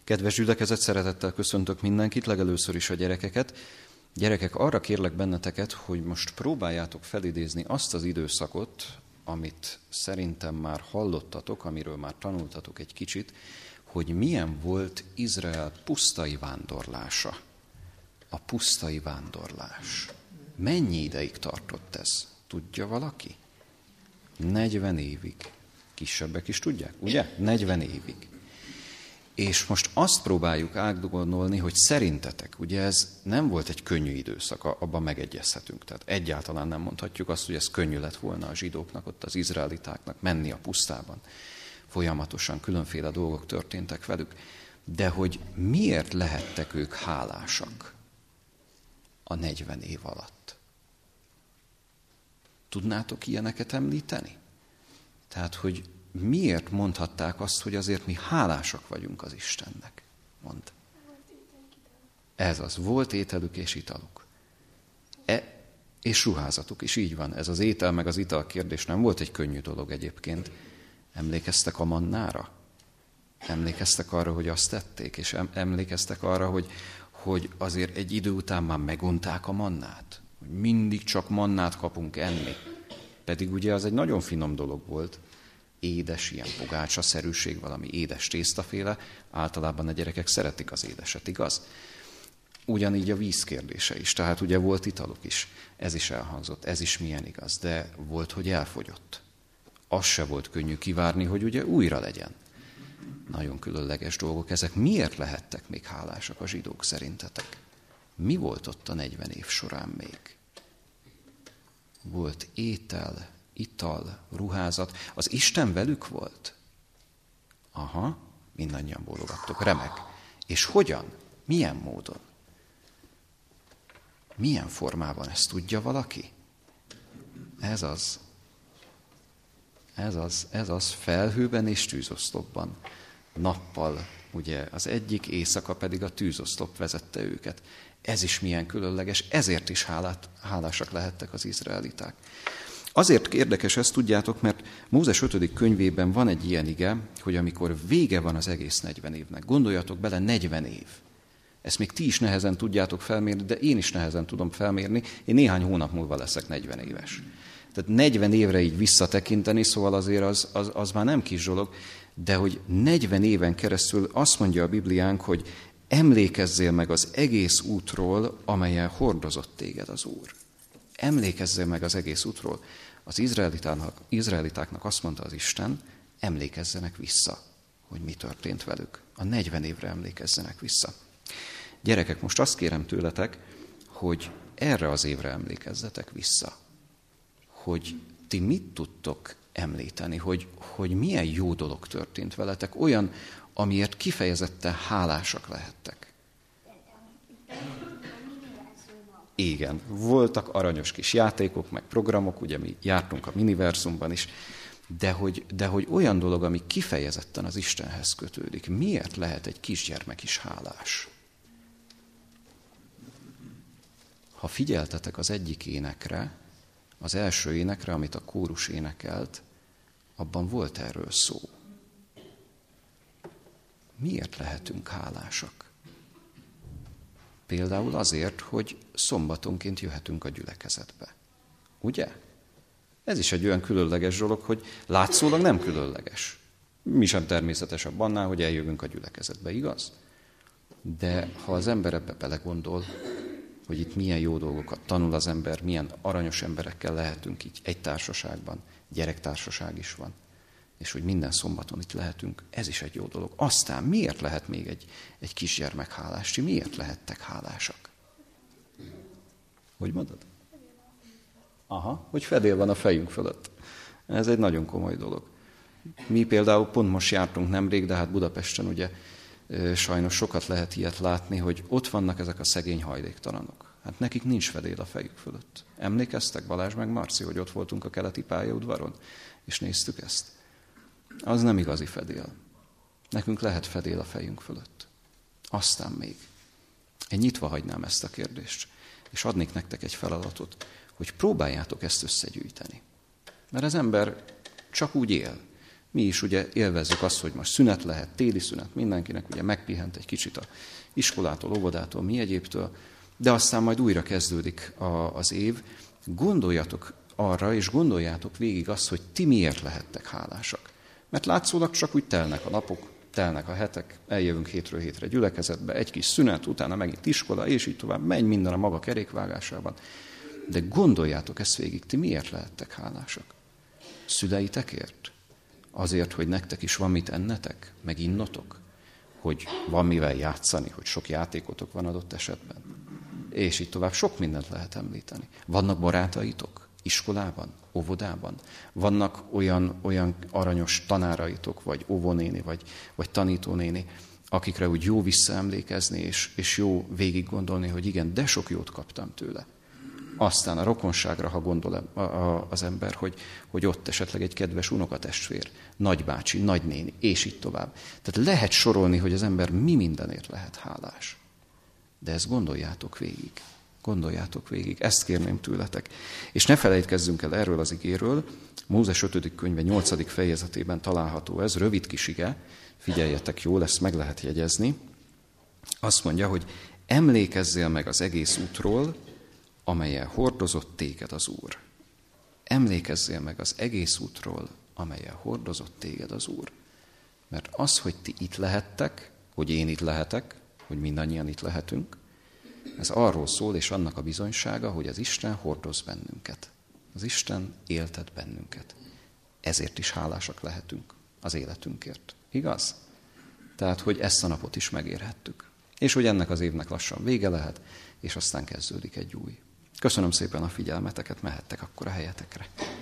Kedves gyülekezet, szeretettel köszöntök mindenkit, legelőször is a gyerekeket. Gyerekek, arra kérlek benneteket, hogy most próbáljátok felidézni azt az időszakot, amit szerintem már hallottatok, amiről már tanultatok egy kicsit, hogy milyen volt Izrael pusztai vándorlása. A pusztai vándorlás. Mennyi ideig tartott ez? Tudja valaki? 40 évig. Kisebbek is tudják, ugye? 40 évig. És most azt próbáljuk átgondolni, hogy szerintetek, ugye ez nem volt egy könnyű időszak, abban megegyezhetünk. Tehát egyáltalán nem mondhatjuk azt, hogy ez könnyű lett volna a zsidóknak, ott az izraelitáknak menni a pusztában. Folyamatosan különféle dolgok történtek velük. De hogy miért lehettek ők hálásak a 40 év alatt? Tudnátok ilyeneket említeni? Tehát, hogy miért mondhatták azt, hogy azért mi hálásak vagyunk az Istennek? Mondd. Ez az, volt ételük és italuk. És ruházatuk is, így van. Ez az étel meg az ital kérdés nem volt egy könnyű dolog egyébként. Emlékeztek a mannára? Emlékeztek arra, hogy azt tették? És emlékeztek arra, hogy azért egy idő után már megunták a mannát? Hogy mindig csak mannát kapunk enni. Pedig ugye az egy nagyon finom dolog volt. Édes, ilyen pogácsaszerűség, valami édes tésztaféle. Általában a gyerekek szeretik az édeset, igaz? Ugyanígy a víz kérdése is. Tehát ugye volt italuk is. Ez is elhangzott, ez is milyen igaz. De volt, hogy elfogyott. Az se volt könnyű kivárni, hogy ugye újra legyen. Nagyon különleges dolgok. Ezek miért lehettek még hálásak a zsidók szerintetek? Mi volt ott a 40 év során még? Volt étel, ital, ruházat. Az Isten velük volt? Aha, mindannyian bólogattok. Remek. És hogyan? Milyen módon? Milyen formában, ezt tudja valaki? Ez az felhőben és tűzoszlopban. Nappal, ugye, az egyik, éjszaka pedig a tűzoszlop vezette őket. Ez is milyen különleges, ezért is hálásak lehettek az izraeliták. Azért érdekes ezt, tudjátok, mert Mózes 5. könyvében van egy ilyen ige, hogy amikor vége van az egész 40 évnek, gondoljatok bele, 40 év. Ezt még ti is nehezen tudjátok felmérni, de én is nehezen tudom felmérni. Én néhány hónap múlva leszek 40 éves. Tehát 40 évre így visszatekinteni, szóval azért az már nem kis dolog, de hogy 40 éven keresztül azt mondja a Bibliánk, hogy emlékezzél meg az egész útról, amelyen hordozott téged az Úr. Emlékezzél meg az egész útról. Az izraelitáknak azt mondta az Isten, emlékezzenek vissza, hogy mi történt velük. A 40 évre emlékezzenek vissza. Gyerekek, most azt kérem tőletek, hogy erre az évre emlékezzetek vissza. Hogy ti mit tudtok említeni, hogy milyen jó dolog történt veletek, olyan, amiért kifejezetten hálásak lehettek. Igen, voltak aranyos kis játékok, meg programok, ugye mi jártunk a Miniverzumban is, de hogy olyan dolog, ami kifejezetten az Istenhez kötődik. Miért lehet egy kisgyermek is hálás? Ha figyeltetek az egyik énekre, az első énekre, amit a kórus énekelt, abban volt erről szó. Miért lehetünk hálásak? Például azért, hogy szombatonként jöhetünk a gyülekezetbe. Ugye? Ez is egy olyan különleges dolog, hogy látszólag nem különleges. Mi sem természetesebb annál, hogy eljövünk a gyülekezetbe, igaz? De ha az ember ebbe belegondol, hogy itt milyen jó dolgokat tanul az ember, milyen aranyos emberekkel lehetünk így egy társaságban, gyerektársaság is van, és hogy minden szombaton itt lehetünk, ez is egy jó dolog. Aztán miért lehet még egy kisgyermek hálás? Ti miért lehettek hálásak? Hogy mondod? Aha, hogy fedél van a fejünk fölött. Ez egy nagyon komoly dolog. Mi például pont most jártunk nemrég, de hát Budapesten ugye sajnos sokat lehet ilyet látni, hogy ott vannak ezek a szegény hajléktalanok. Hát nekik nincs fedél a fejük fölött. Emlékeztek, Balázs meg Marci, hogy ott voltunk a keleti pályaudvaron, és néztük ezt? Az nem igazi fedél. Nekünk lehet fedél a fejünk fölött. Aztán még. Én nyitva hagynám ezt a kérdést, és adnék nektek egy feladatot, hogy próbáljátok ezt összegyűjteni. Mert az ember csak úgy él. Mi is ugye élvezzük azt, hogy most szünet lehet, téli szünet mindenkinek, ugye megpihent egy kicsit a iskolától, óvodától, mi egyébtől, de aztán majd újra kezdődik az év. Gondoljatok arra, és gondoljátok végig azt, hogy ti miért lehettek hálásak. Mert látszólag csak úgy telnek a napok, telnek a hetek, eljövünk hétről hétre gyülekezetbe, egy kis szünet, utána megint iskola, és így tovább, megy minden a maga kerékvágásában. De gondoljátok ezt végig, ti miért lehettek hálásak? Szüleitekért? Azért, hogy nektek is van mit ennetek, meg innotok? Hogy van mivel játszani, hogy sok játékotok van adott esetben? És így tovább, sok mindent lehet említeni. Vannak barátaitok? Iskolában, óvodában? Vannak olyan aranyos tanáraitok, vagy óvónéni, vagy tanítónéni, akikre úgy jó visszaemlékezni, és jó végig gondolni, hogy igen, de sok jót kaptam tőle. Aztán a rokonságra, ha gondol az ember, hogy ott esetleg egy kedves unokatestvér, nagybácsi, nagynéni, és így tovább. Tehát lehet sorolni, hogy az ember mi mindenért lehet hálás. De ezt gondoljátok végig. Gondoljátok végig, ezt kérném tőletek. És ne felejtkezzünk el erről az igéről, Mózes 5. könyve 8. fejezetében található ez, rövid kis ige, figyeljetek jól, ezt meg lehet jegyezni. Azt mondja, hogy emlékezzél meg az egész útról, amelyen hordozott téged az Úr. Emlékezzél meg az egész útról, amelyen hordozott téged az Úr. Mert az, hogy ti itt lehettek, hogy én itt lehetek, hogy mindannyian itt lehetünk, ez arról szól, és annak a bizonysága, hogy az Isten hordoz bennünket. Az Isten éltet bennünket. Ezért is hálásak lehetünk az életünkért. Igaz? Tehát, hogy ezt a napot is megérhettük. És hogy ennek az évnek lassan vége lehet, és aztán kezdődik egy új. Köszönöm szépen a figyelmeteket, mehettek akkor a helyetekre.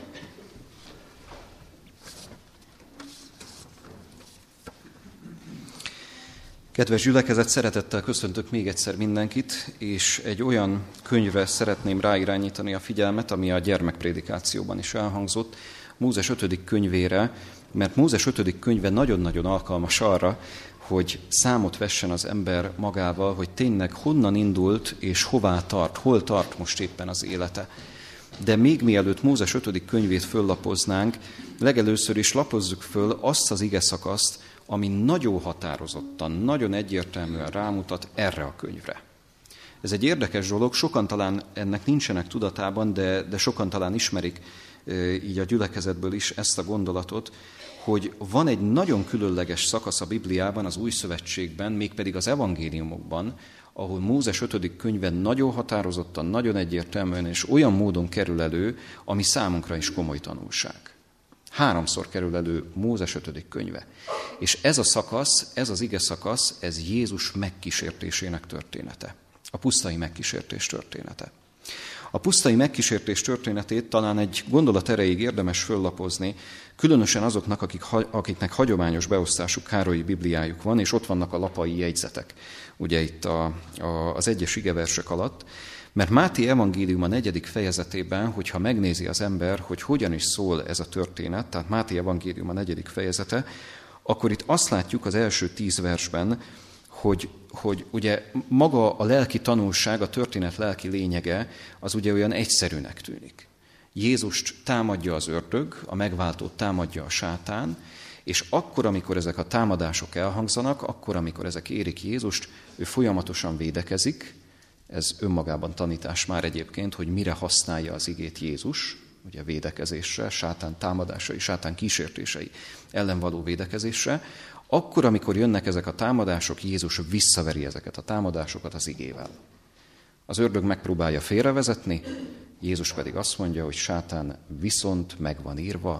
Kedves gyülekezet, szeretettel köszöntök még egyszer mindenkit, és egy olyan könyvre szeretném ráirányítani a figyelmet, ami a gyermekprédikációban is elhangzott, Mózes 5. könyvére, mert Mózes 5. könyve nagyon-nagyon alkalmas arra, hogy számot vessen az ember magával, hogy tényleg honnan indult és hová tart, hol tart most éppen az élete. De még mielőtt Mózes 5. könyvét föllapoznánk, legelőször is lapozzuk föl azt az igeszakaszt, ami nagyon határozottan, nagyon egyértelműen rámutat erre a könyvre. Ez egy érdekes dolog, sokan talán ennek nincsenek tudatában, de sokan talán ismerik így a gyülekezetből is ezt a gondolatot, hogy van egy nagyon különleges szakasz a Bibliában, az Új Szövetségben, mégpedig az evangéliumokban, ahol Mózes 5. könyve nagyon határozottan, nagyon egyértelműen és olyan módon kerül elő, ami számunkra is komoly tanulság. 3-szor kerül elő Mózes 5. könyve. És ez a szakasz, ez az ige szakasz, ez Jézus megkísértésének története. A pusztai megkísértés története. A pusztai megkísértés történetét talán egy gondolat erejéig érdemes föllapozni, különösen azoknak, akiknek hagyományos beosztású károlyi bibliájuk van, és ott vannak a lapai jegyzetek, ugye itt az egyes igeversek alatt, mert Máté evangélium a 4. fejezetében, hogyha megnézi az ember, hogy hogyan is szól ez a történet, tehát Máté evangélium a 4. fejezete, akkor itt azt látjuk az első 10 versben, hogy ugye maga a lelki tanulság, a történet lelki lényege, az ugye olyan egyszerűnek tűnik. Jézust támadja az ördög, a megváltót támadja a sátán, és akkor, amikor ezek a támadások elhangzanak, akkor, amikor ezek érik Jézust, ő folyamatosan védekezik. Ez önmagában tanítás már egyébként, hogy mire használja az igét Jézus, ugye védekezésre, sátán támadásai, sátán kísértései ellen való védekezésre. Akkor, amikor jönnek ezek a támadások, Jézus visszaveri ezeket a támadásokat az igével. Az ördög megpróbálja félrevezetni, Jézus pedig azt mondja, hogy sátán viszont megvan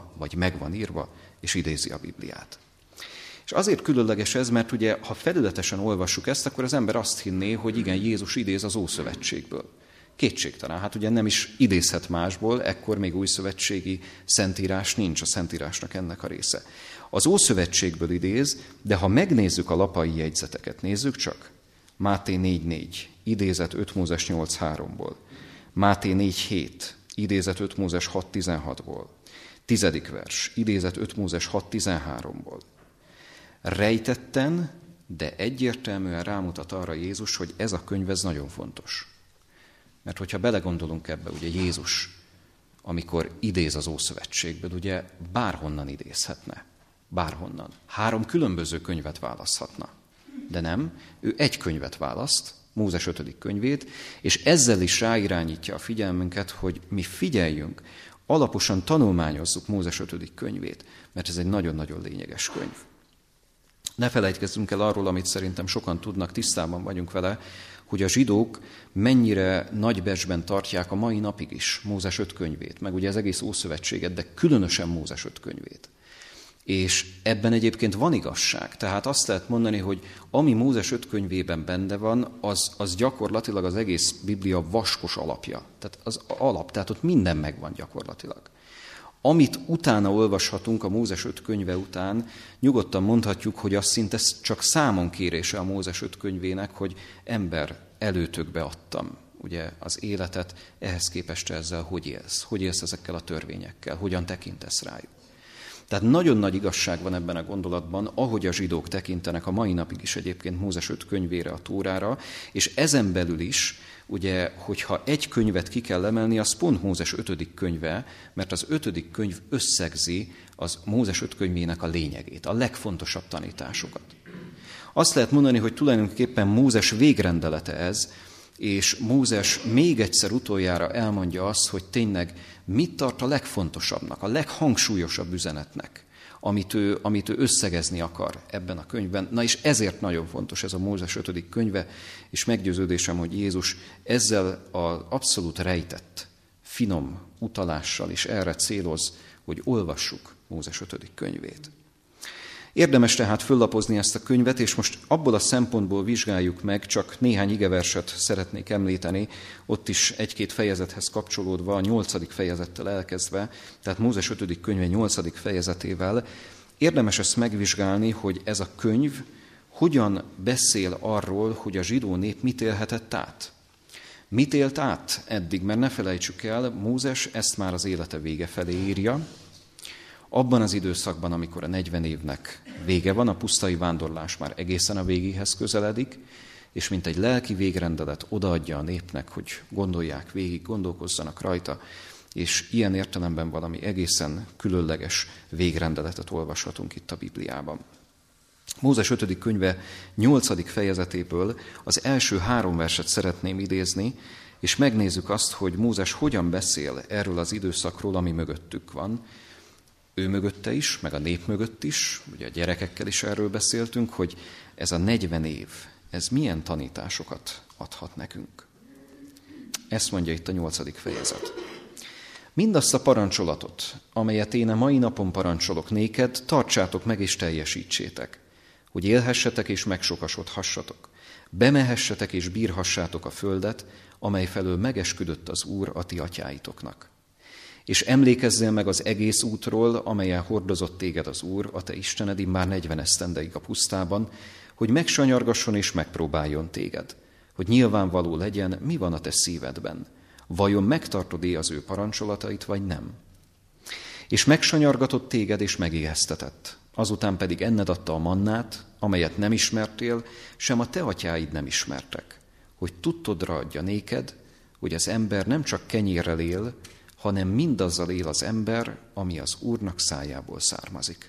írva, és idézi a Bibliát. És azért különleges ez, mert ugye, ha felületesen olvassuk ezt, akkor az ember azt hinné, hogy igen, Jézus idéz az Ószövetségből. Kétségtelen, hát ugye nem is idézhet másból, ekkor még újszövetségi szentírás nincs, a szentírásnak ennek a része. Az Ószövetségből idéz, de ha megnézzük a lapai jegyzeteket, nézzük csak, Máté 4.4, idézet 5 Mózes 8.3-ból, Máté 4.7, idézet 5 Mózes 6.16-ból, 10. vers, idézet 5 Mózes 6.13-ból. Rejtetten, de egyértelműen rámutat arra Jézus, hogy ez a könyv ez nagyon fontos. Mert hogyha belegondolunk ebbe, ugye Jézus, amikor idéz az Ószövetségből, ugye bárhonnan idézhetne. bárhonnan. 3 különböző könyvet választhatna. De nem, ő egy könyvet választ, Mózes 5. könyvét, és ezzel is ráirányítja a figyelmünket, hogy mi figyeljünk, alaposan tanulmányozzuk Mózes 5. könyvét, mert ez egy nagyon-nagyon lényeges könyv. Ne felejtkezzünk el arról, amit szerintem sokan tudnak, tisztában vagyunk vele, hogy a zsidók mennyire nagy becsben tartják a mai napig is Mózes 5 könyvét, meg ugye az egész Ószövetséget, de különösen Mózes 5 könyvét. És ebben egyébként van igazság. Tehát azt lehet mondani, hogy ami Mózes 5 könyvében benne van, az gyakorlatilag az egész Biblia vaskos alapja. Tehát az alap, tehát ott minden megvan gyakorlatilag. Amit utána olvashatunk a Mózes 5 könyve után, nyugodtan mondhatjuk, hogy az szinte csak számon kérése a Mózes 5 könyvének, hogy ember, előtökbe adtam ugye az életet, ehhez képest ezzel hogy élsz ezekkel a törvényekkel, hogyan tekintesz rájuk. Tehát nagyon nagy igazság van ebben a gondolatban, ahogy a zsidók tekintenek a mai napig is egyébként Mózes 5 könyvére, a Tórára, és ezen belül is, ugye, hogyha egy könyvet ki kell emelni, az pont Mózes 5. könyve, mert az 5. könyv összegzi az Mózes 5 könyvének a lényegét, a legfontosabb tanításokat. Azt lehet mondani, hogy tulajdonképpen Mózes végrendelete ez, és Mózes még egyszer utoljára elmondja azt, hogy tényleg mit tart a legfontosabbnak, a leghangsúlyosabb üzenetnek, amit ő összegezni akar ebben a könyvben. Na és ezért nagyon fontos ez a Mózes 5. könyve, és meggyőződésem, hogy Jézus ezzel az abszolút rejtett, finom utalással is erre céloz, hogy olvassuk Mózes 5. könyvét. Érdemes tehát föllapozni ezt a könyvet, és most abból a szempontból vizsgáljuk meg, csak néhány igeverset szeretnék említeni, ott is 1-2 fejezethez kapcsolódva, a 8. fejezettel elkezdve, tehát Mózes 5. könyve 8. fejezetével. Érdemes ezt megvizsgálni, hogy ez a könyv hogyan beszél arról, hogy a zsidó nép mit élhetett át. Mit élt át eddig, mert ne felejtsük el, Mózes ezt már az élete vége felé írja, abban az időszakban, amikor a 40 évnek vége van, a pusztai vándorlás már egészen a végéhez közeledik, és mint egy lelki végrendelet odaadja a népnek, hogy gondolják végig, gondolkozzanak rajta, és ilyen értelemben valami egészen különleges végrendeletet olvashatunk itt a Bibliában. Mózes 5. könyve 8. fejezetéből az első 3 verset szeretném idézni, és megnézzük azt, hogy Mózes hogyan beszél erről az időszakról, ami mögöttük van. Ő mögötte is, meg a nép mögött is, ugye a gyerekekkel is erről beszéltünk, hogy ez a 40 év, ez milyen tanításokat adhat nekünk. Ezt mondja itt a 8. fejezet. Mindazt a parancsolatot, amelyet én a mai napon parancsolok néked, tartsátok meg és teljesítsétek, hogy élhessetek és megsokasodhassatok, bemehessetek és bírhassátok a földet, amely felől megesküdött az Úr a ti atyáitoknak. És emlékezzél meg az egész útról, amelyen hordozott téged az Úr, a te Istened, immár 40 esztendeig a pusztában, hogy megsanyargasson és megpróbáljon téged, hogy nyilvánvaló legyen, mi van a te szívedben. Vajon megtartod-e az ő parancsolatait, vagy nem? És megsanyargatott téged, és megéheztetett. Azután pedig enned adta a mannát, amelyet nem ismertél, sem a te atyáid nem ismertek, hogy tudtodra adja néked, hogy az ember nem csak kenyérrel él, hanem mindazzal él az ember, ami az Úrnak szájából származik.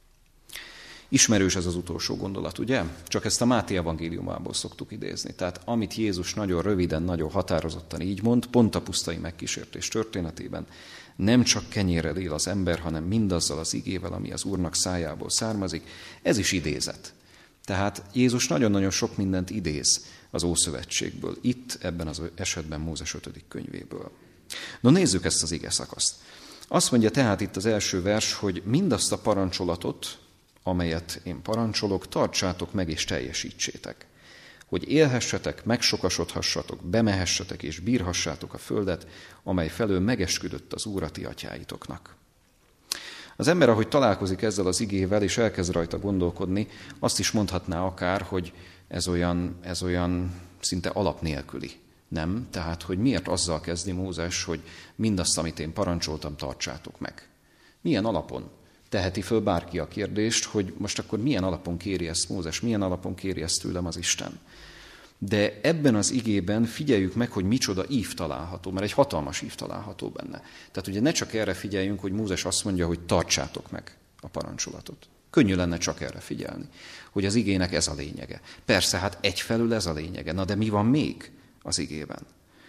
Ismerős ez az utolsó gondolat, ugye? Csak ezt a Máté evangéliumából szoktuk idézni. Tehát amit Jézus nagyon röviden, nagyon határozottan így mond, pont a pusztai megkísértés történetében, nem csak kenyérrel él az ember, hanem mindazzal az igével, ami az Úrnak szájából származik. Ez is idézet. Tehát Jézus nagyon-nagyon sok mindent idéz az Ószövetségből. Itt, ebben az esetben Mózes 5. könyvéből. No, nézzük ezt az ige szakaszt. Azt mondja tehát itt az első vers, hogy mindazt a parancsolatot, amelyet én parancsolok, tartsátok meg és teljesítsétek. Hogy élhessetek, megsokasodhassatok, bemehessetek és bírhassátok a földet, amely felől megesküdött az Úr a ti atyáitoknak. Az ember, ahogy találkozik ezzel az igével, és elkezd rajta gondolkodni, azt is mondhatná akár, hogy ez olyan szinte alap nélküli. Nem? Tehát, hogy miért azzal kezdi Mózes, hogy mindazt, amit én parancsoltam, tartsátok meg. Milyen alapon? Teheti föl bárki a kérdést, hogy most akkor milyen alapon kéri ezt Mózes, milyen alapon kéri ezt tőlem az Isten. De ebben az igében figyeljük meg, hogy micsoda ív található, mert egy hatalmas ív található benne. Tehát ugye ne csak erre figyeljünk, hogy Mózes azt mondja, hogy tartsátok meg a parancsolatot. Könnyű lenne csak erre figyelni, hogy az igének ez a lényege. Persze, hát egyfelől ez a lényege. Na de mi van még az igében?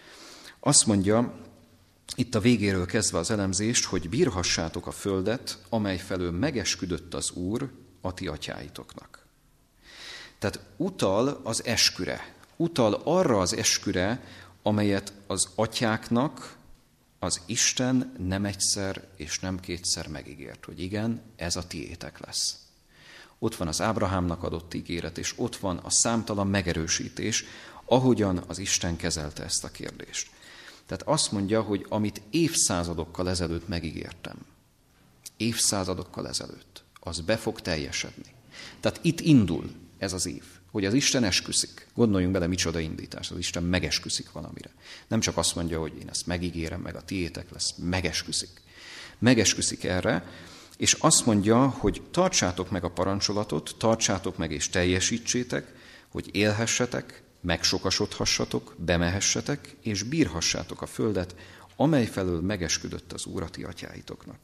Azt mondja, itt a végéről kezdve az elemzést, hogy bírhassátok a földet, amely felől megesküdött az Úr a ti atyáitoknak. Tehát utal az esküre, utal arra az esküre, amelyet az atyáknak az Isten nem egyszer és nem kétszer megígért, hogy igen, ez a tiétek lesz. Ott van az Ábrahámnak adott ígéret, és ott van a számtalan megerősítés, ahogyan az Isten kezelte ezt a kérdést. Tehát azt mondja, hogy amit évszázadokkal ezelőtt megígértem, évszázadokkal ezelőtt, az be fog teljesedni. Tehát itt indul ez az év, hogy az Isten esküszik. Gondoljunk bele, micsoda indítás, az Isten megesküszik valamire. Nem csak azt mondja, hogy én ezt megígérem, meg a tiétek lesz, megesküszik. Megesküszik erre, és azt mondja, hogy tartsátok meg a parancsolatot, tartsátok meg és teljesítsétek, hogy élhessetek, megsokasodhassatok, bemehessetek, és bírhassátok a földet, amely felől megesküdött az Úr a ti atyáitoknak.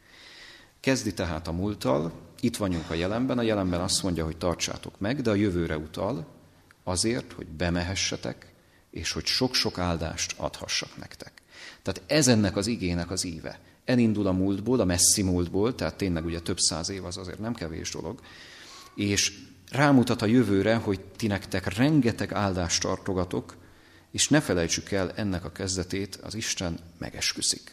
Kezdi tehát a múlttal, itt vagyunk a jelenben azt mondja, hogy tartsátok meg, de a jövőre utal azért, hogy bemehessetek, és hogy sok-sok áldást adhassak nektek. Tehát ez ennek az igének az íve. Elindul a múltból, a messzi múltból, tehát tényleg ugye több száz év az azért nem kevés dolog, és rámutat a jövőre, hogy ti nektek rengeteg áldást tartogatok, és ne felejtsük el ennek a kezdetét, az Isten megesküszik.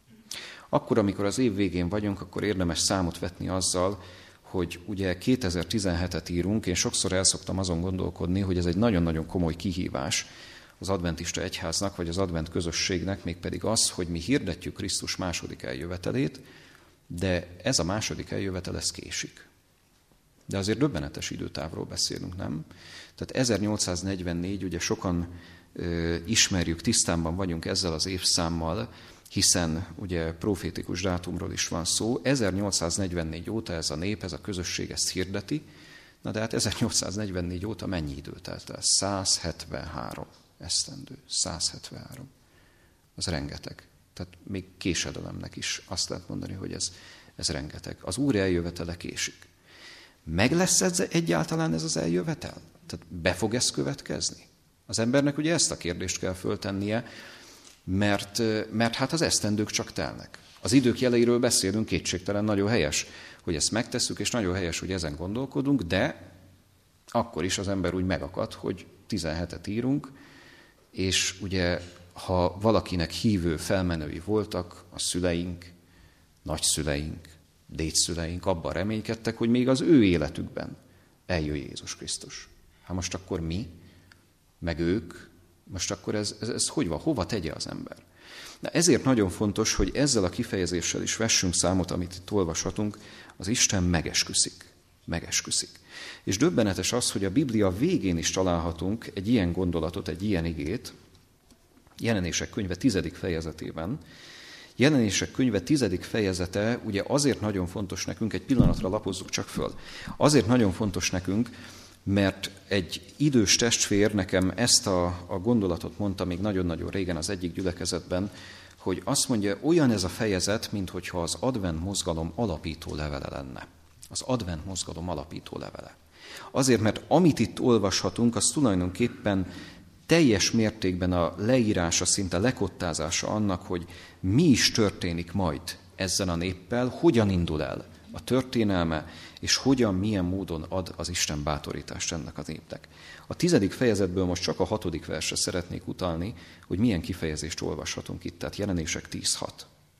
Akkor, amikor az év végén vagyunk, akkor érdemes számot vetni azzal, hogy ugye 2017-et írunk, én sokszor el szoktam azon gondolkodni, hogy ez egy nagyon-nagyon komoly kihívás az adventista egyháznak, vagy az advent közösségnek, mégpedig az, hogy mi hirdetjük Krisztus második eljövetelét, de ez a második eljövetel, ez késik. De azért döbbenetes időtávról beszélünk, nem? Tehát 1844, ugye sokan ismerjük, tisztában vagyunk ezzel az évszámmal, hiszen ugye profétikus dátumról is van szó. 1844 óta ez a nép, ez a közösség ezt hirdeti, na de hát 1844 óta mennyi idő telt el? 173 esztendő, 173. Az rengeteg. Tehát még késedelemnek is azt lehet mondani, hogy ez rengeteg. Az Úr eljövetele késik. Meg lesz egyáltalán ez az eljövetel? Tehát be fog ez következni? Az embernek ugye ezt a kérdést kell föltennie, mert hát az esztendők csak telnek. Az idők jeleiről beszélünk, kétségtelen nagyon helyes, hogy ezt megtesszük, és nagyon helyes, hogy ezen gondolkodunk, de akkor is az ember úgy megakad, hogy 17-et írunk, és ugye, ha valakinek hívő felmenői voltak, a szüleink, nagyszüleink, dédszüleink abban reménykedtek, hogy még az ő életükben eljön Jézus Krisztus. Hát most akkor mi, meg ők, most akkor ez hogy van, hova tegye az ember? Na ezért nagyon fontos, hogy ezzel a kifejezéssel is vessünk számot, amit itt olvashatunk, az Isten megesküszik. Megesküszik. És döbbenetes az, hogy a Biblia végén is találhatunk egy ilyen gondolatot, egy ilyen igét, Jelenések könyve 10. fejezetében. Jelenések könyve 10. fejezete ugye azért nagyon fontos nekünk, egy pillanatra lapozzuk csak föl, azért nagyon fontos nekünk, mert egy idős testvér nekem ezt a gondolatot mondta még nagyon-nagyon régen az egyik gyülekezetben, hogy azt mondja, olyan ez a fejezet, minthogyha az advent mozgalom alapító levele lenne. Az advent mozgalom alapító levele. Azért, mert amit itt olvashatunk, az tulajdonképpen teljes mértékben a leírása, szinte lekottázása annak, hogy mi is történik majd ezzel a néppel, hogyan indul el a történelme, és hogyan, milyen módon ad az Isten bátorítást ennek az népnek. A 10. fejezetből most csak a 6. versre szeretnék utalni, hogy milyen kifejezést olvashatunk itt, tehát Jelenések 10.6.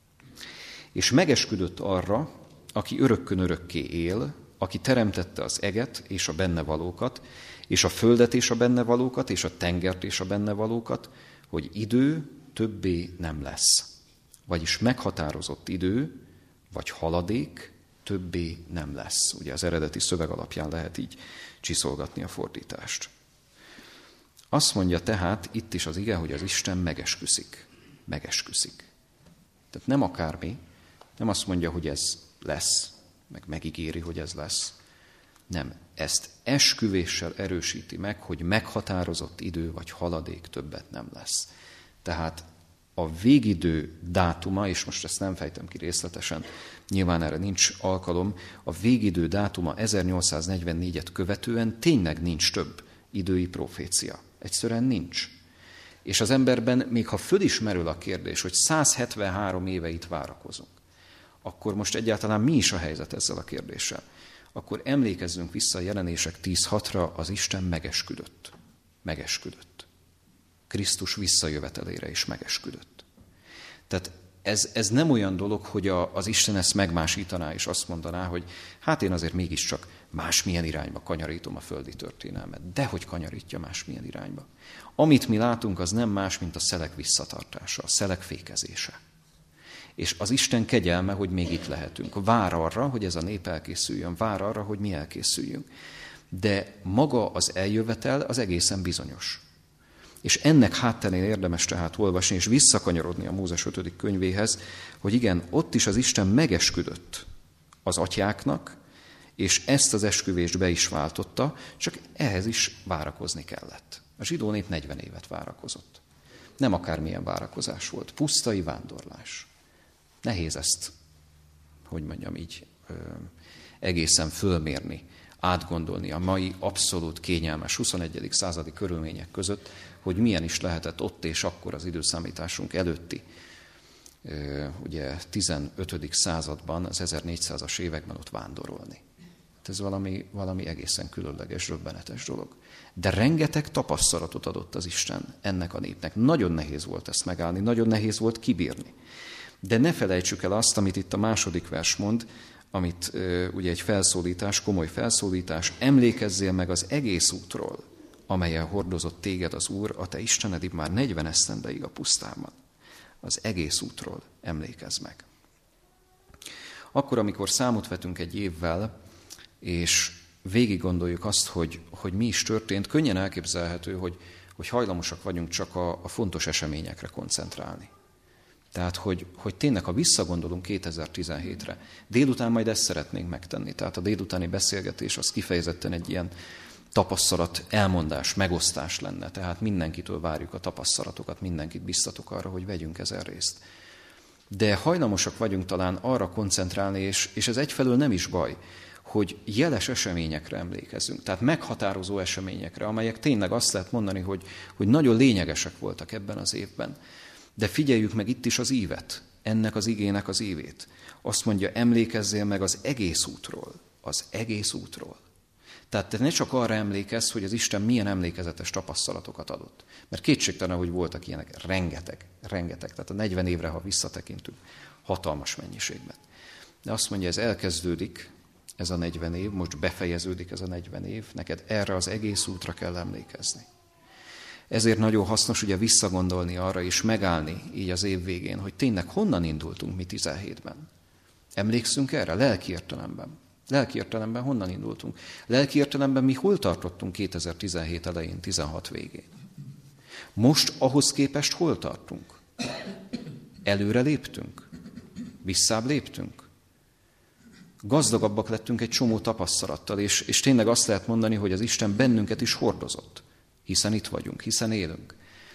És megesküdött arra, aki örökkön örökké él, aki teremtette az eget és a benne valókat, és a földet és a benne valókat, és a tengert és a benne valókat, hogy idő többé nem lesz. Vagyis meghatározott idő, vagy haladék többé nem lesz. Ugye az eredeti szöveg alapján lehet így csiszolgatni a fordítást. Azt mondja tehát itt is az ige, hogy az Isten megesküszik. Megesküszik. Tehát nem akármi, nem azt mondja, hogy ez lesz, meg megígéri, hogy ez lesz. Nem, ezt esküvéssel erősíti meg, hogy meghatározott idő vagy haladék többet nem lesz. Tehát a végidő dátuma, és most ezt nem fejtem ki részletesen, nyilván erre nincs alkalom, a végidő dátuma 1844-et követően tényleg nincs több idői profécia. Egyszerűen nincs. És az emberben, még ha fölismerül a kérdés, hogy 173 éve itt várakozunk, akkor most egyáltalán mi is a helyzet ezzel a kérdéssel? Akkor emlékezzünk vissza a Jelenések 10.6-ra, az Isten megesküdött. Megesküdött. Krisztus visszajövetelére is megesküdött. Tehát ez nem olyan dolog, hogy az Isten ezt megmásítaná, és azt mondaná, hogy hát én azért mégiscsak másmilyen irányba kanyarítom a földi történelmet. Dehogy kanyarítja másmilyen irányba. Amit mi látunk, az nem más, mint a szelek visszatartása, a szelek fékezése. És az Isten kegyelme, hogy még itt lehetünk. Vár arra, hogy ez a nép elkészüljön, vár arra, hogy mi elkészüljünk. De maga az eljövetel az egészen bizonyos. És ennek hátterén érdemes tehát olvasni, és visszakanyarodni a Mózes 5. könyvéhez, hogy igen, ott is az Isten megesküdött az atyáknak, és ezt az esküvést be is váltotta, csak ehhez is várakozni kellett. A zsidó nép 40 évet várakozott. Nem akármilyen várakozás volt, pusztai vándorlás. Nehéz ezt, hogy mondjam így, egészen fölmérni, átgondolni a mai abszolút kényelmes 21. századi körülmények között, hogy milyen is lehetett ott és akkor az időszámításunk előtti, ugye 15. században, az 1400-as években ott vándorolni. Ez valami egészen különleges, röbbenetes dolog. De rengeteg tapasztalatot adott az Isten ennek a népnek. Nagyon nehéz volt ezt megállni, nagyon nehéz volt kibírni. De ne felejtsük el azt, amit itt a második vers mond, amit ugye egy felszólítás, komoly felszólítás, emlékezzél meg az egész útról, amelyen hordozott téged az Úr, a te Istened már 40 esztendeig a pusztában. Az egész útról emlékezz meg. Akkor, amikor számot vetünk egy évvel, és végig gondoljuk azt, hogy mi is történt, könnyen elképzelhető, hogy hajlamosak vagyunk csak a fontos eseményekre koncentrálni. Tehát, hogy tényleg, ha visszagondolunk 2017-re, délután majd ezt szeretnénk megtenni. Tehát a délutáni beszélgetés az kifejezetten egy ilyen tapasztalat, elmondás, megosztás lenne. Tehát mindenkitől várjuk a tapasztalatokat, mindenkit biztatok arra, hogy vegyünk ezen részt. De hajlamosak vagyunk talán arra koncentrálni, és ez egyfelől nem is baj, hogy jeles eseményekre emlékezünk, tehát meghatározó eseményekre, amelyek tényleg azt lehet mondani, hogy nagyon lényegesek voltak ebben az évben. De figyeljük meg itt is az ívet, ennek az igének az ívét. Azt mondja, emlékezzél meg az egész útról. Az egész útról. Tehát te ne csak arra emlékezz, hogy az Isten milyen emlékezetes tapasztalatokat adott. Mert kétségtelen, hogy voltak ilyenek, rengeteg. Tehát a 40 évre, ha visszatekintünk, hatalmas mennyiségben. De azt mondja, ez elkezdődik, ez a 40 év, most befejeződik ez a 40 év, neked erre az egész útra kell emlékezni. Ezért nagyon hasznos ugye visszagondolni arra, és megállni így az év végén, hogy tényleg honnan indultunk mi 17-ben. Emlékszünk erre? Lelki értelemben. Lelki értelemben honnan indultunk? Lelki értelemben mi hol tartottunk 2017 elején, 16 végén? Most ahhoz képest hol tartunk? Előre léptünk? Visszább léptünk? Gazdagabbak lettünk egy csomó tapasztalattal, és tényleg azt lehet mondani, hogy az Isten bennünket is hordozott. Hiszen itt vagyunk, hiszen élünk.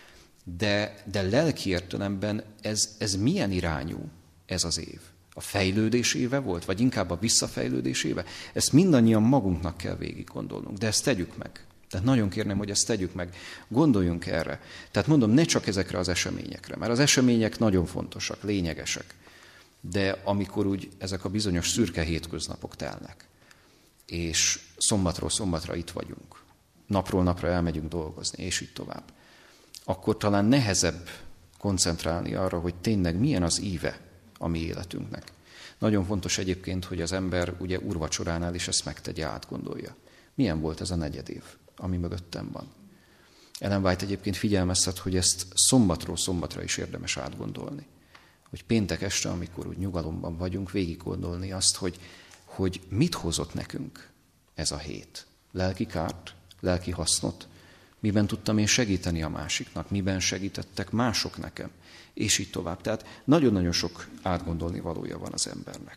De lelki értelemben ez milyen irányú ez az év? A fejlődés éve volt, vagy inkább a visszafejlődés éve? Ezt mindannyian magunknak kell végig gondolnunk, de ezt tegyük meg. Tehát nagyon kérném, hogy ezt tegyük meg. Gondoljunk erre. Tehát mondom, ne csak ezekre az eseményekre, mert az események nagyon fontosak, lényegesek. De amikor úgy ezek a bizonyos szürke hétköznapok telnek, és szombatról szombatra itt vagyunk, napról napra elmegyünk dolgozni, és így tovább, akkor talán nehezebb koncentrálni arra, hogy tényleg milyen az íve a mi életünknek. Nagyon fontos egyébként, hogy az ember ugye úrvacsoránál is ezt megtegye, átgondolja. Milyen volt ez a negyedév, ami mögöttem van? Ellen White egyébként figyelmeztet, hogy ezt szombatról szombatra is érdemes átgondolni. Hogy péntek este, amikor úgy nyugalomban vagyunk, végig gondolni azt, hogy mit hozott nekünk ez a hét. Lelki kárt, lelki hasznot, miben tudtam én segíteni a másiknak, miben segítettek mások nekem, és így tovább. Tehát nagyon-nagyon sok átgondolni valója van az embernek.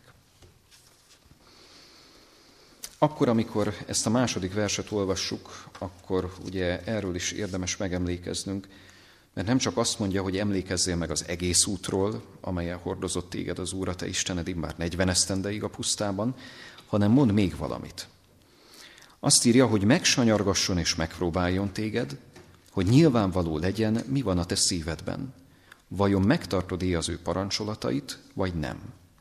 Akkor, amikor ezt a második verset olvassuk, akkor ugye erről is érdemes megemlékeznünk, Mert nem csak azt mondja, hogy emlékezzél meg az egész útról, amelyen hordozott téged az Úr, a te Istened immár 40 esztendeig a pusztában, hanem mond még valamit. Azt írja, hogy megsanyargasson és megpróbáljon téged, hogy nyilvánvaló legyen, mi van a te szívedben. Vajon megtartod-e az ő parancsolatait, vagy nem?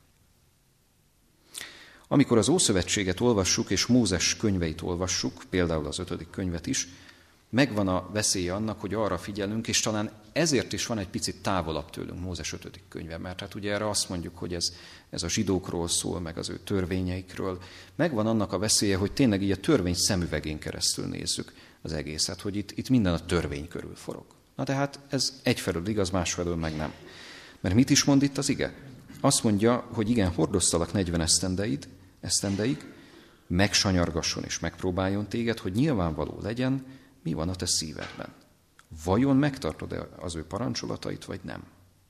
Amikor az Ószövetséget olvassuk, és Mózes könyveit olvassuk, például az 5. könyvet is, megvan a veszélye annak, hogy arra figyelünk, és talán ezért is van egy picit távolabb tőlünk Mózes 5. könyve, mert hát ugye erre azt mondjuk, hogy ez a zsidókról szól, meg az ő törvényeikről. Megvan annak a veszélye, hogy tényleg így a törvény szemüvegén keresztül nézzük az egészet, hogy itt minden a törvény körül forog. Na tehát ez egyfelől igaz, másfelől meg nem. Mert mit is mond itt az ige? Azt mondja, hogy igen, hordoztalak 40 esztendeig, megsanyargasson és megpróbáljon téged, hogy nyilvánvaló legyen, mi van a te szívedben. Vajon megtartod-e az ő parancsolatait, vagy nem?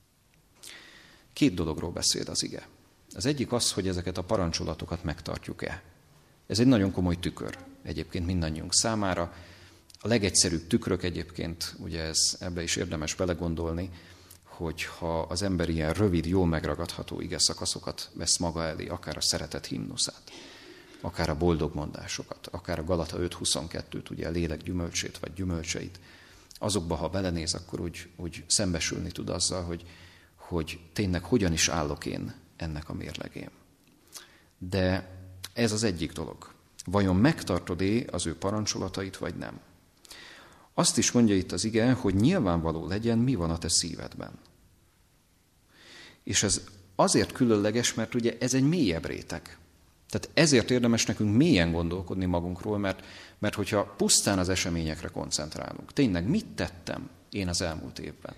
2 dologról beszél az ige. Az egyik az, hogy ezeket a parancsolatokat megtartjuk-e. Ez egy nagyon komoly tükör egyébként mindannyiunk számára. A legegyszerűbb tükrök egyébként, ugye ebbe is érdemes belegondolni, hogyha az ember ilyen rövid, jól megragadható igeszakaszokat vesz maga elé, akár a szeretet himnuszát, akár a boldog mondásokat, akár a Galata 5.22-t, ugye a lélek gyümölcsét vagy gyümölcseit, azokba, ha belenéz, akkor úgy szembesülni tud azzal, hogy tényleg hogyan is állok én ennek a mérlegén. De ez az egyik dolog. Vajon megtartod-e az ő parancsolatait, vagy nem? Azt is mondja itt az ige, hogy nyilvánvaló legyen, mi van a te szívedben. És ez azért különleges, mert ugye ez egy mélyebb réteg. Tehát ezért érdemes nekünk mélyen gondolkodni magunkról, mert hogyha pusztán az eseményekre koncentrálunk, tényleg mit tettem én az elmúlt évben?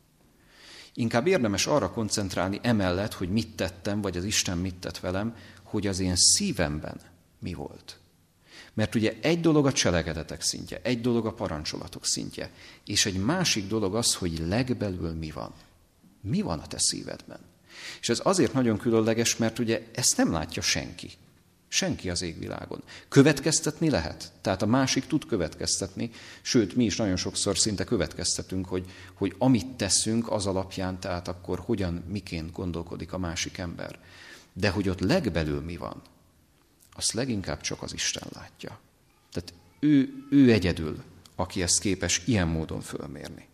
Inkább érdemes arra koncentrálni emellett, hogy mit tettem, vagy az Isten mit tett velem, hogy az én szívemben mi volt. Mert ugye egy dolog a cselekedetek szintje, egy dolog a parancsolatok szintje, és egy másik dolog az, hogy legbelül mi van. Mi van a te szívedben? És ez azért nagyon különleges, mert ugye ezt nem látja senki. Senki az égvilágon. Következtetni lehet. Tehát a másik tud következtetni, sőt, mi is nagyon sokszor szinte következtetünk, hogy amit teszünk, az alapján, tehát akkor hogyan, miként gondolkodik a másik ember. De hogy ott legbelül mi van, azt leginkább csak az Isten látja. Tehát ő egyedül, aki ezt képes ilyen módon fölmérni.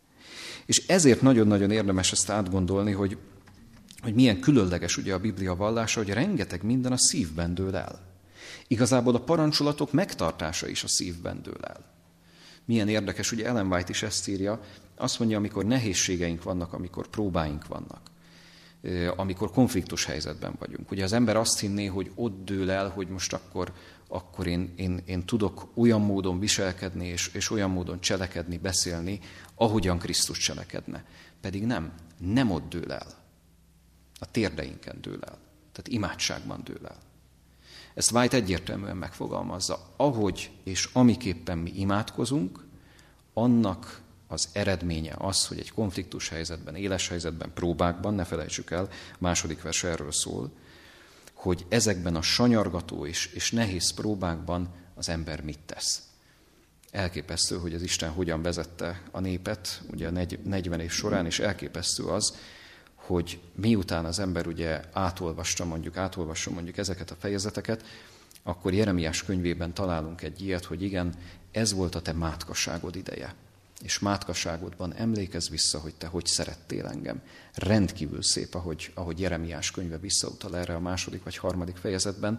És ezért nagyon-nagyon érdemes ezt átgondolni, hogy milyen különleges ugye a Biblia vallása, hogy rengeteg minden a szívben dől el. Igazából a parancsolatok megtartása is a szívben dől el. Milyen érdekes, ugye Ellen White is ezt írja, azt mondja, amikor nehézségeink vannak, amikor próbáink vannak, amikor konfliktus helyzetben vagyunk. Ugye az ember azt hinné, hogy ott dől el, hogy most akkor én tudok olyan módon viselkedni, és olyan módon cselekedni, beszélni, ahogyan Krisztus cselekedne. Pedig nem ott dől el. A térdeinken dől el. Tehát imádságban dől el. Ezt White egyértelműen megfogalmazza. Ahogy és amiképpen mi imádkozunk, annak az eredménye az, hogy egy konfliktus helyzetben, éles helyzetben, próbákban, ne felejtsük el, második vers erről szól, hogy ezekben a sanyargató és nehéz próbákban az ember mit tesz. Elképesztő, hogy az Isten hogyan vezette a népet, ugye a 40 év során, és elképesztő az, hogy miután az ember ugye átolvassa mondjuk ezeket a fejezeteket, akkor Jeremiás könyvében találunk egy ilyet, hogy igen, ez volt a te mátkasságod ideje. És mátkasságodban emlékezz vissza, hogy te hogy szerettél engem. Rendkívül szép, ahogy Jeremiás könyve visszautal erre a 2. vagy 3. fejezetben,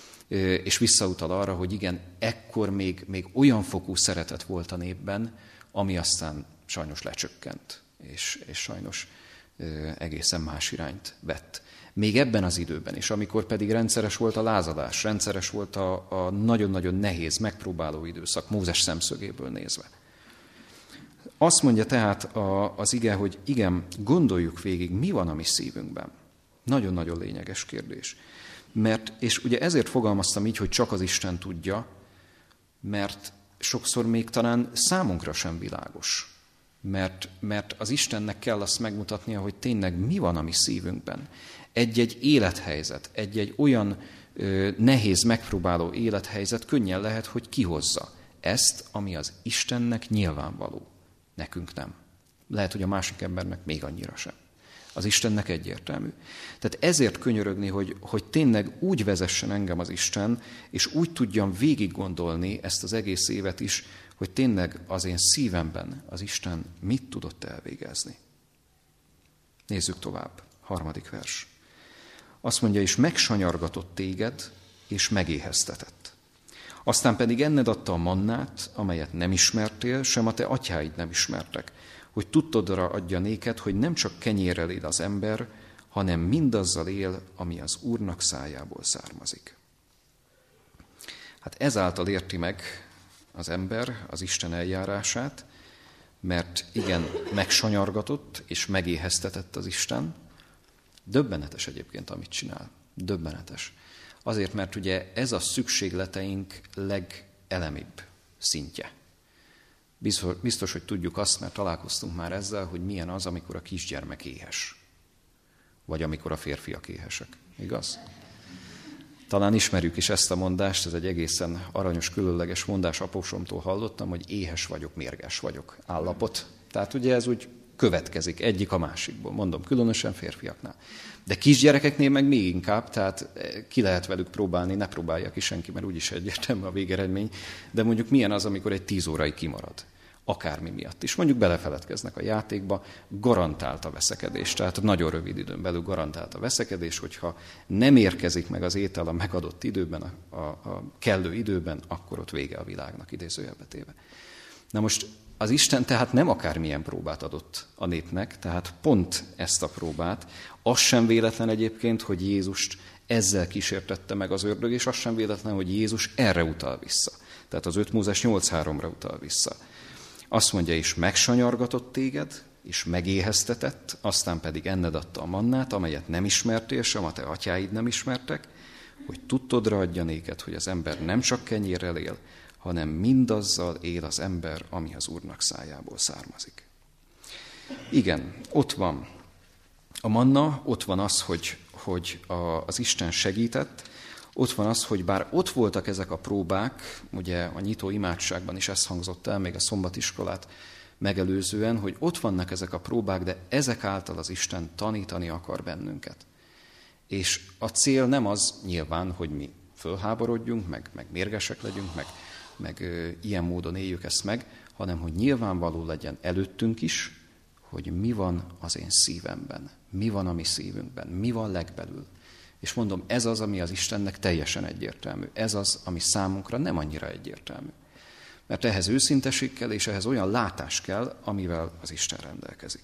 és visszautal arra, hogy igen, ekkor még olyan fokú szeretet volt a népben, ami aztán sajnos lecsökkent, és sajnos egészen más irányt vett. Még ebben az időben is, amikor pedig rendszeres volt a lázadás, rendszeres volt a nagyon-nagyon nehéz, megpróbáló időszak, Mózes szemszögéből nézve. Azt mondja tehát az ige, hogy igen, gondoljuk végig, mi van a mi szívünkben. Nagyon-nagyon lényeges kérdés. És ugye ezért fogalmaztam így, hogy csak az Isten tudja, mert sokszor még talán számunkra sem világos. Mert az Istennek kell azt megmutatnia, hogy tényleg mi van a mi szívünkben. Egy-egy élethelyzet, egy-egy olyan nehéz, megpróbáló élethelyzet könnyen lehet, hogy kihozza ezt, ami az Istennek nyilvánvaló. Nekünk nem. Lehet, hogy a másik embernek még annyira sem. Az Istennek egyértelmű. Tehát ezért könyörögni, hogy tényleg úgy vezessen engem az Isten, és úgy tudjam végig gondolni ezt az egész évet is, hogy tényleg az én szívemben az Isten mit tudott elvégezni. Nézzük tovább. 3. vers. Azt mondja, és megsanyargatott téged, és megéheztetett. Aztán pedig enned adta a mannát, amelyet nem ismertél, sem a te atyáid nem ismertek, hogy tudtodra adja néked, hogy nem csak kenyérrel él az ember, hanem mindazzal él, ami az Úrnak szájából származik. Hát ezáltal érti meg az ember az Isten eljárását, mert igen, megsanyargatott és megéheztetett az Isten. Döbbenetes egyébként, amit csinál. Döbbenetes. Azért, mert ugye ez a szükségleteink legelemibb szintje. Biztos, hogy tudjuk azt, mert találkoztunk már ezzel, hogy milyen az, amikor a kisgyermek éhes. Vagy amikor a férfiak éhesek. Igaz? Talán ismerjük is ezt a mondást, ez egy egészen aranyos, különleges mondás, apósomtól hallottam, hogy éhes vagyok, mérges vagyok állapot. Tehát ugye ez úgy következik egyik a másikból, mondom, különösen férfiaknál. De kisgyerekeknél meg még inkább, tehát ki lehet velük próbálni, ne próbálja ki senki, mert úgyis egyértelmű a végeredmény, de mondjuk milyen az, amikor egy 10 órai kimarad, akármi miatt is. Mondjuk belefeledkeznek a játékba, garantált a veszekedés, tehát nagyon rövid időn belül garantált a veszekedés, hogyha nem érkezik meg az étel a megadott időben, a kellő időben, akkor ott vége a világnak, idézőjelbe téve. Na most az Isten tehát nem akármilyen próbát adott a népnek, tehát pont ezt a próbát. Az sem véletlen egyébként, hogy Jézust ezzel kísértette meg az ördög, és az sem véletlen, hogy Jézus erre utal vissza. Tehát az 5 Mózes 8.3-ra utal vissza. Azt mondja, és megsanyargatott téged, és megéheztetett, aztán pedig enned adta a mannát, amelyet nem ismertél, sem a te atyáid nem ismertek, hogy tudtodra adja néked, hogy az ember nem csak kenyérrel él, hanem mindazzal él az ember, ami az Úrnak szájából származik. Igen, ott van a manna, ott van az, hogy az Isten segített, ott van az, hogy bár ott voltak ezek a próbák, ugye a nyitó imádságban is ez hangzott el, még a szombatiskolát megelőzően, hogy ott vannak ezek a próbák, de ezek által az Isten tanítani akar bennünket. És a cél nem az nyilván, hogy mi fölháborodjunk, meg mérgesek legyünk, meg ilyen módon éljük ezt meg, hanem hogy nyilvánvaló legyen előttünk is, hogy mi van az én szívemben, mi van a mi szívünkben, mi van legbelül. És mondom, ez az, ami az Istennek teljesen egyértelmű. Ez az, ami számunkra nem annyira egyértelmű. Mert ehhez őszinteség kell, és ehhez olyan látás kell, amivel az Isten rendelkezik.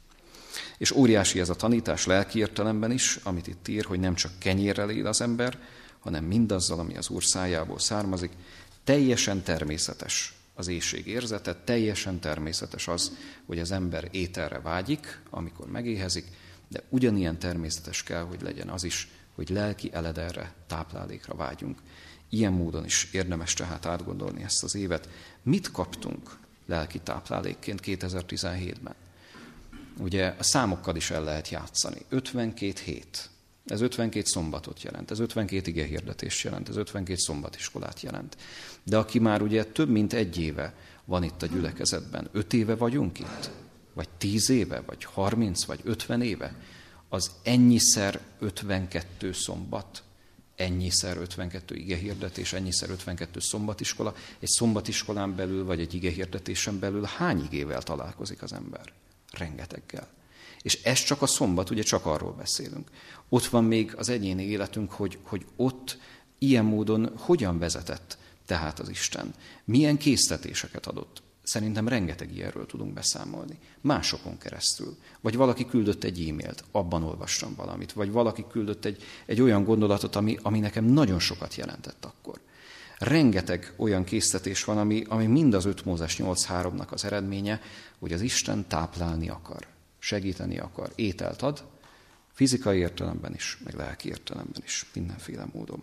És óriási ez a tanítás lelki értelemben is, amit itt ír, hogy nem csak kenyérrel él az ember, hanem mindazzal, ami az Úr szájából származik. Teljesen természetes az éhség érzete, teljesen természetes az, hogy az ember ételre vágyik, amikor megéhezik, de ugyanilyen természetes kell, hogy legyen az is, hogy lelki eledelre, táplálékra vágyunk. Ilyen módon is érdemes tehát átgondolni ezt az évet. Mit kaptunk lelki táplálékként 2017-ben? Ugye a számokkal is el lehet játszani. 52 hét. Ez 52 szombatot jelent, ez 52 igehirdetést jelent, ez 52 szombatiskolát jelent. De aki már ugye több mint 1 éve van itt a gyülekezetben, 5 éve vagyunk itt, vagy 10 éve, vagy 30, vagy 50 éve, az ennyiszer 52 szombat, ennyiszer 52 igehirdetés, ennyiszer 52 szombatiskola, egy szombatiskolán belül, vagy egy igehirdetésen belül hány igével találkozik az ember? Rengeteggel. És ez csak a szombat, ugye csak arról beszélünk. Ott van még az egyéni életünk, hogy ott ilyen módon hogyan vezetett tehát az Isten. Milyen késztetéseket adott. Szerintem rengeteg ilyenről tudunk beszámolni. Másokon keresztül. Vagy valaki küldött egy e-mailt, abban olvastam valamit. Vagy valaki küldött egy olyan gondolatot, ami nekem nagyon sokat jelentett akkor. Rengeteg olyan késztetés van, ami mind az 5 Mózes 8.3-nak az eredménye, hogy az Isten táplálni akar, segíteni akar, ételt ad, fizikai értelemben is, meg lelki értelemben is, mindenféle módon.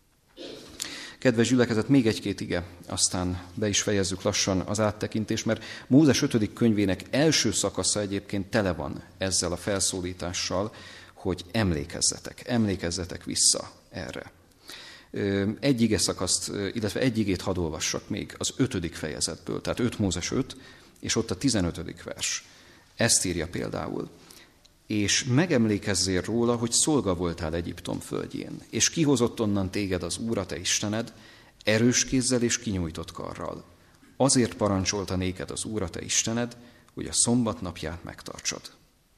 Kedves gyülekezet, még 1-2 ige, aztán be is fejezzük lassan az áttekintést, mert Mózes 5. könyvének első szakasza egyébként tele van ezzel a felszólítással, hogy emlékezzetek vissza erre. Egy ige szakaszt, illetve egy igét hadd olvassak még az 5. fejezetből, tehát 5 Mózes 5, és ott a 15. vers. Ezt írja például. És megemlékezzél róla, hogy szolga voltál Egyiptom földjén, és kihozott onnan téged az Úr, a te Istened, erős kézzel és kinyújtott karral. Azért parancsolta néked az Úr, a te Istened, hogy a szombat napját megtartsad.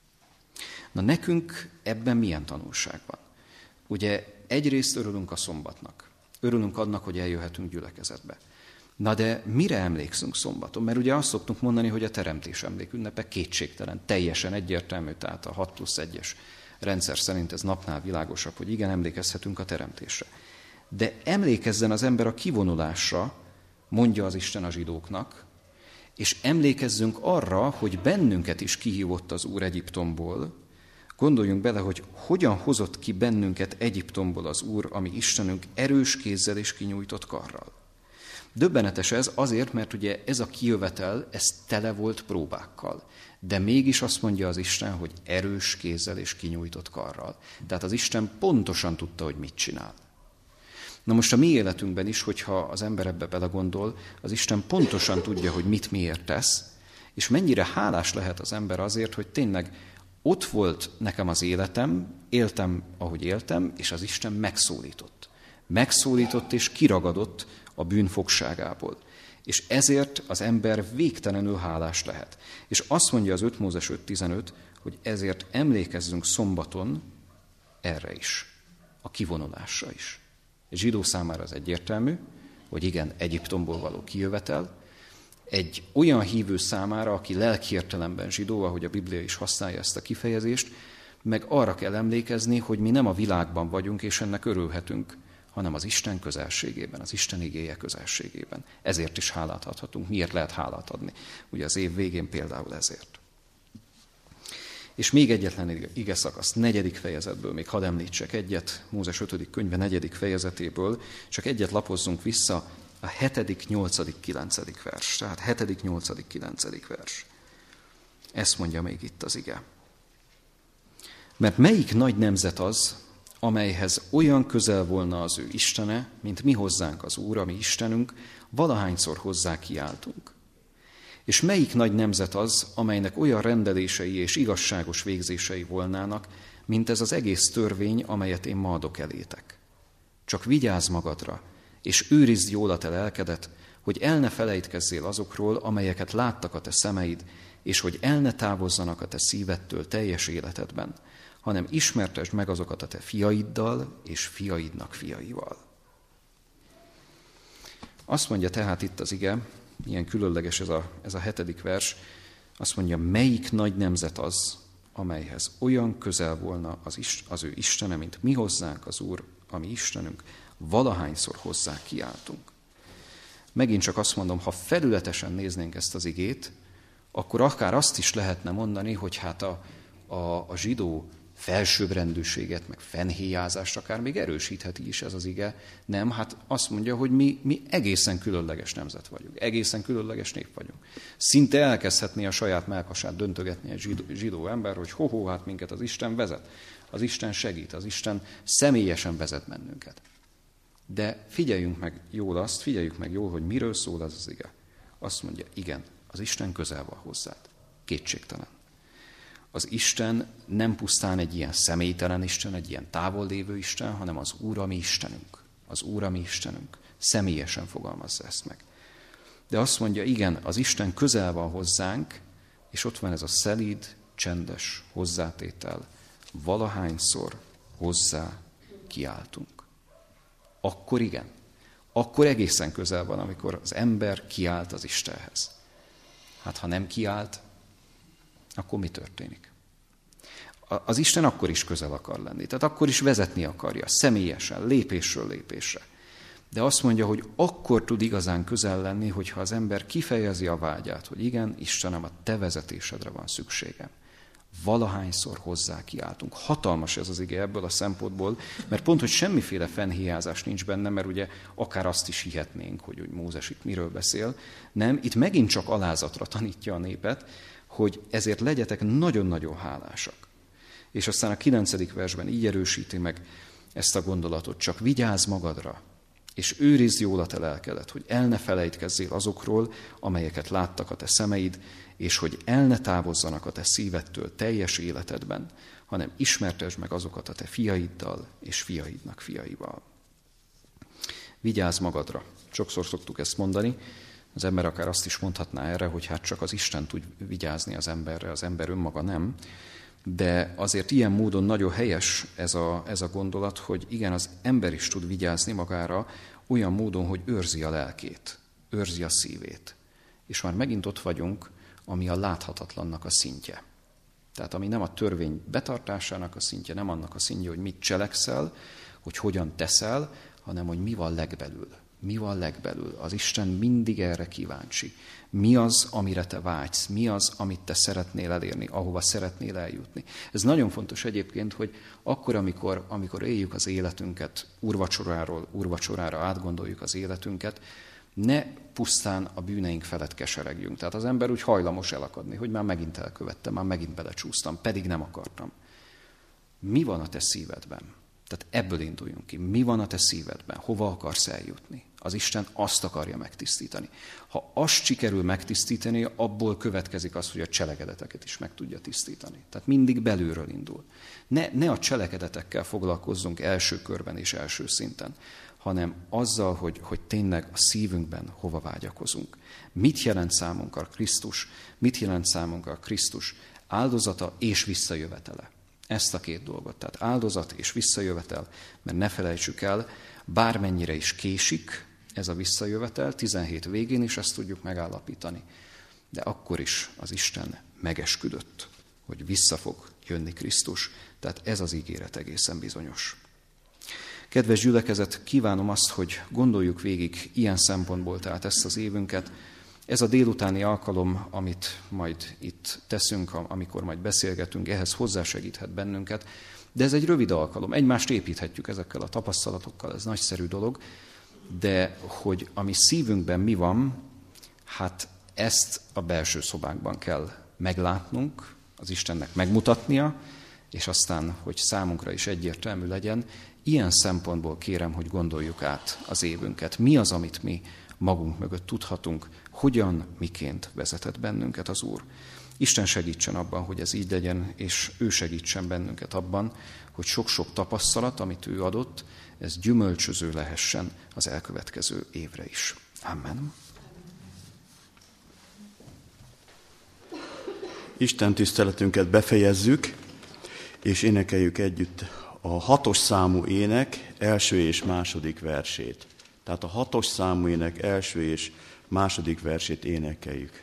Na nekünk ebben milyen tanulság van? Ugye egyrészt örülünk a szombatnak. Örülünk annak, hogy eljöhetünk gyülekezetbe. Na de mire emlékszünk szombaton? Mert ugye azt szoktunk mondani, hogy a teremtés emlékünnepe kétségtelen, teljesen egyértelmű, tehát a 6+1-es rendszer szerint ez napnál világosabb, hogy igen, emlékezhetünk a teremtésre. De emlékezzen az ember a kivonulásra, mondja az Isten a zsidóknak, és emlékezzünk arra, hogy bennünket is kihívott az Úr Egyiptomból. Gondoljunk bele, hogy hogyan hozott ki bennünket Egyiptomból az Úr, ami Istenünk erős kézzel és kinyújtott karral. Döbbenetes ez azért, mert ugye ez a kijövetel, ez tele volt próbákkal. De mégis azt mondja az Isten, hogy erős kézzel és kinyújtott karral. Tehát az Isten pontosan tudta, hogy mit csinál. Na most a mi életünkben is, hogyha az ember ebbe belegondol, az Isten pontosan tudja, hogy mit miért tesz, és mennyire hálás lehet az ember azért, hogy tényleg ott volt nekem az életem, éltem, ahogy éltem, és az Isten megszólított. Megszólított és kiragadott a bűn fogságából. És ezért az ember végtelenül hálás lehet. És azt mondja az 5 Mózes 5.15, hogy ezért emlékezzünk szombaton erre is, a kivonulásra is. Egy zsidó számára az egyértelmű, hogy igen, Egyiptomból való kijövetel. Egy olyan hívő számára, aki lelki értelemben zsidó, ahogy a Biblia is használja ezt a kifejezést, meg arra kell emlékezni, hogy mi nem a világban vagyunk, és ennek örülhetünk, hanem az Isten közelségében, az Isten igéje közelségében. Ezért is hálát adhatunk. Miért lehet hálát adni? Ugye az év végén például ezért. És még egyetlen ige szakasz, 4. fejezetből, még hadd említsek egyet, Mózes 5. könyve 4. fejezetéből, csak egyet lapozzunk vissza, a 7., 8., 9. vers. Tehát 7., 8., 9. vers. Ezt mondja még itt az ige. Mert melyik nagy nemzet az, amelyhez olyan közel volna az ő Istene, mint mi hozzánk az Úr, a mi Istenünk, valahányszor hozzá kiáltunk. És melyik nagy nemzet az, amelynek olyan rendelései és igazságos végzései volnának, mint ez az egész törvény, amelyet én ma adok elétek. Csak vigyázz magadra, és őrizd jól a te lelkedet, hogy el ne felejtkezzél azokról, amelyeket láttak a te szemeid, és hogy el ne távozzanak a te szívedtől teljes életedben, hanem ismertesd meg azokat a te fiaiddal és fiaidnak fiaival. Azt mondja tehát itt az ige, milyen különleges ez a 7. vers, azt mondja, melyik nagy nemzet az, amelyhez olyan közel volna az ő Istene, mint mi hozzánk az Úr, a mi Istenünk, valahányszor hozzá kiáltunk. Megint csak azt mondom, ha felületesen néznénk ezt az igét, akkor akár azt is lehetne mondani, hogy hát a zsidó felsőbbrendűséget, meg fennhéjázást akár még erősítheti is ez az ige. Nem, hát azt mondja, hogy mi egészen különleges nemzet vagyunk, egészen különleges nép vagyunk. Szinte elkezdhetné a saját mellkasát döntögetni egy zsidó ember, hogy hát minket az Isten vezet, az Isten segít, az Isten személyesen vezet bennünket. De figyeljünk meg jól, hogy miről szól ez az ige. Azt mondja, igen, az Isten közel van hozzád, kétségtelen. Az Isten nem pusztán egy ilyen személytelen Isten, egy ilyen távol lévő Isten, hanem az Úr, a mi Istenünk. Az Úr, a mi Istenünk. Személyesen fogalmazza ezt meg. De azt mondja, igen, az Isten közel van hozzánk, és ott van ez a szelíd, csendes hozzátétel. Valahányszor hozzá kiáltunk. Akkor igen. Akkor egészen közel van, amikor az ember kiált az Istenhez. Hát ha nem kiált, akkor mi történik? Az Isten akkor is közel akar lenni, tehát akkor is vezetni akarja, személyesen, lépésről lépésre. De azt mondja, hogy akkor tud igazán közel lenni, hogyha az ember kifejezi a vágyát, hogy igen, Istenem, a te vezetésedre van szükségem. Valahányszor hozzá kiáltunk. Hatalmas ez az ige ebből a szempontból, mert pont, hogy semmiféle fennhéjázás nincs benne, mert ugye akár azt is hihetnénk, hogy Mózes itt miről beszél. Nem, itt megint csak alázatra tanítja a népet, hogy ezért legyetek nagyon-nagyon hálásak. És aztán a 9. versben így erősíti meg ezt a gondolatot, csak vigyázz magadra, és őrizd jól a te lelkedet, hogy el ne felejtkezzél azokról, amelyeket láttak a te szemeid, és hogy el ne távozzanak a te szívedtől teljes életedben, hanem ismertesd meg azokat a te fiaiddal és fiaidnak fiaival. Vigyázz magadra. Sokszor szoktuk ezt mondani. Az ember akár azt is mondhatná erre, hogy hát csak az Isten tud vigyázni az emberre, az ember önmaga nem. De azért ilyen módon nagyon helyes ez a gondolat, hogy igen, az ember is tud vigyázni magára olyan módon, hogy őrzi a lelkét, őrzi a szívét. És már megint ott vagyunk, ami a láthatatlannak a szintje. Tehát ami nem a törvény betartásának a szintje, nem annak a szintje, hogy mit cselekszel, hogy hogyan teszel, hanem hogy mi van legbelül. Mi van legbelül? Az Isten mindig erre kíváncsi. Mi az, amire te vágysz? Mi az, amit te szeretnél elérni, ahova szeretnél eljutni? Ez nagyon fontos egyébként, hogy akkor, amikor éljük az életünket, úrvacsorára átgondoljuk az életünket, ne pusztán a bűneink felett keseregjünk. Tehát az ember úgy hajlamos elakadni, hogy már megint elkövettem, már megint belecsúsztam, pedig nem akartam. Mi van a te szívedben? Tehát ebből induljunk ki. Mi van a te szívedben? Hova akarsz eljutni? Az Isten azt akarja megtisztítani. Ha azt sikerül megtisztítani, abból következik az, hogy a cselekedeteket is meg tudja tisztítani. Tehát mindig belülről indul. Ne a cselekedetekkel foglalkozzunk első körben és első szinten, hanem azzal, hogy tényleg a szívünkben hova vágyakozunk. Mit jelent számunkra Krisztus? Mit jelent számunkra Krisztus áldozata és visszajövetele? Ezt a két dolgot, tehát áldozat és visszajövetel, mert ne felejtsük el, bármennyire is késik ez a visszajövetel, 17 végén is ezt tudjuk megállapítani, de akkor is az Isten megesküdött, hogy vissza fog jönni Krisztus, tehát ez az ígéret egészen bizonyos. Kedves gyülekezet, kívánom azt, hogy gondoljuk végig ilyen szempontból, tehát ezt az évünket. Ez a délutáni alkalom, amit majd itt teszünk, amikor majd beszélgetünk, ehhez hozzásegíthet bennünket, de ez egy rövid alkalom. Egymást építhetjük ezekkel a tapasztalatokkal, ez nagyszerű dolog, de hogy a mi szívünkben mi van, hát ezt a belső szobánkban kell meglátnunk, az Istennek megmutatnia, és aztán, hogy számunkra is egyértelmű legyen, ilyen szempontból kérem, hogy gondoljuk át az évünket. Mi az, amit mi magunk mögött tudhatunk, hogyan, miként vezetett bennünket az Úr. Isten segítsen abban, hogy ez így legyen, és ő segítsen bennünket abban, hogy sok-sok tapasztalat, amit ő adott, ez gyümölcsöző lehessen az elkövetkező évre is. Amen. Isten tiszteletünket befejezzük, és énekeljük együtt a 6. számú ének első és második versét. Tehát a 6. számú ének első és második versét énekeljük.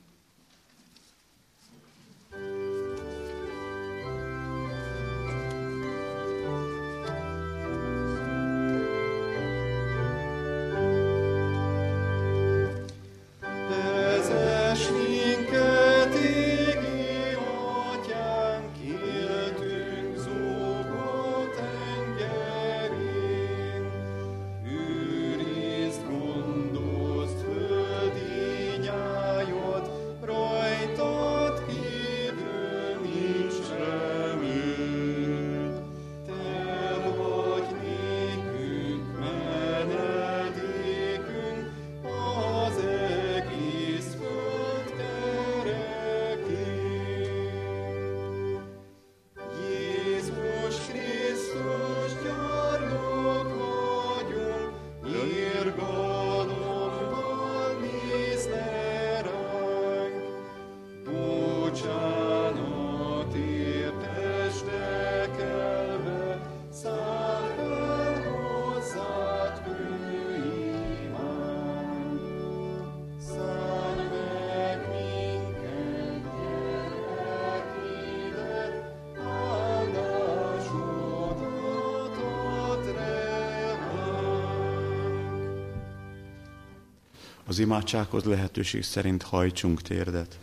Az imádsághoz lehetőség szerint hajtsunk térdet.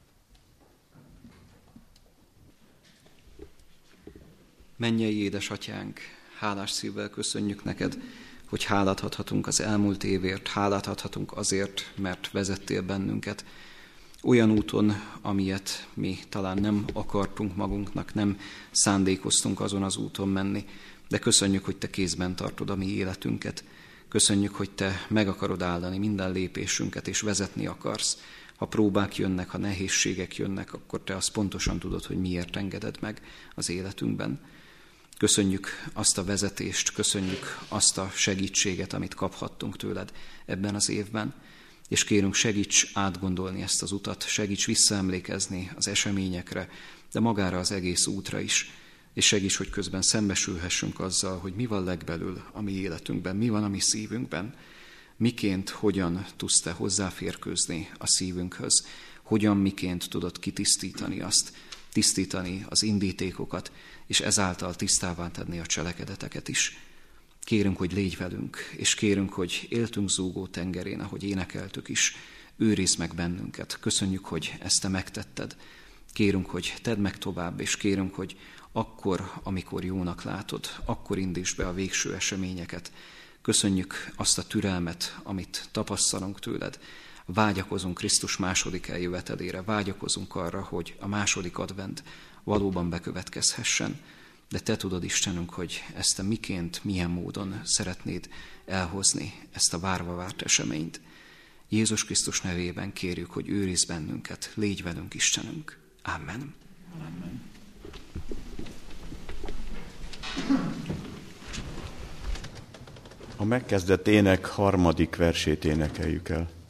Mennyei édesatyánk, hálás szívvel köszönjük neked, hogy hálát adhatunk az elmúlt évért, hálát adhatunk azért, mert vezettél bennünket olyan úton, amilyet mi talán nem akartunk magunknak, nem szándékoztunk azon az úton menni, de köszönjük, hogy te kézben tartod a mi életünket. Köszönjük, hogy Te meg akarod áldani minden lépésünket, és vezetni akarsz. Ha próbák jönnek, ha nehézségek jönnek, akkor Te azt pontosan tudod, hogy miért engeded meg az életünkben. Köszönjük azt a vezetést, köszönjük azt a segítséget, amit kaphattunk tőled ebben az évben, és kérünk, segíts átgondolni ezt az utat, segíts visszaemlékezni az eseményekre, de magára az egész útra is, és segíts, hogy közben szembesülhessünk azzal, hogy mi van legbelül a mi életünkben, mi van a mi szívünkben, miként, hogyan tudsz Te hozzáférkőzni a szívünkhöz, hogyan, miként tudod kitisztítani azt, tisztítani az indítékokat, és ezáltal tisztává tenni a cselekedeteket is. Kérünk, hogy légy velünk, és kérünk, hogy éltünk zúgó tengerén, ahogy énekeltük is, őrizd meg bennünket. Köszönjük, hogy ezt Te megtetted. Kérünk, hogy tedd meg tovább, és kérünk, hogy akkor, amikor jónak látod, akkor indítsd be a végső eseményeket. Köszönjük azt a türelmet, amit tapasztalunk tőled. Vágyakozunk Krisztus második eljövetelére, vágyakozunk arra, hogy a második advent valóban bekövetkezhessen. De Te tudod, Istenünk, hogy ezt Te miként, milyen módon szeretnéd elhozni ezt a várva várt eseményt. Jézus Krisztus nevében kérjük, hogy őrizd bennünket, légy velünk, Istenünk. Amen. Amen. A megkezdett ének harmadik versét énekeljük el.